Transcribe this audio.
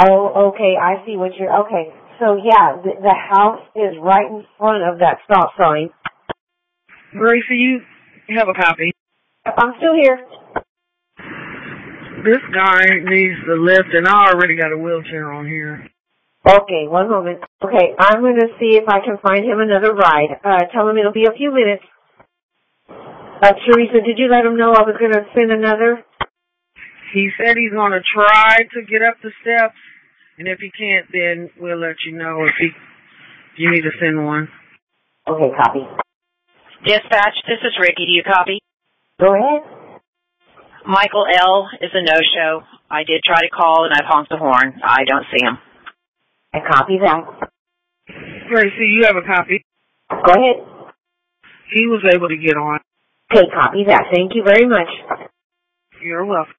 Oh, okay, I see what you're, okay. So yeah, the house is right in front of that stop sign. Gracie, you have a copy. I'm still here. This guy needs the lift, and I already got a wheelchair on here. Okay, one moment. Okay, I'm going to see if I can find him another ride. Tell him it'll be a few minutes. Teresa, did you let him know I was going to send another? He said he's going to try to get up the steps, and if he can't, then we'll let you know if you need to send one. Okay, copy. Dispatch, this is Ricky. Do you copy? Go ahead. Michael L. is a no-show. I did try to call, and I've honked the horn. I don't see him. I copy that. Gracie, you have a copy. Go ahead. He was able to get on. Okay, copy that. Thank you very much. You're welcome.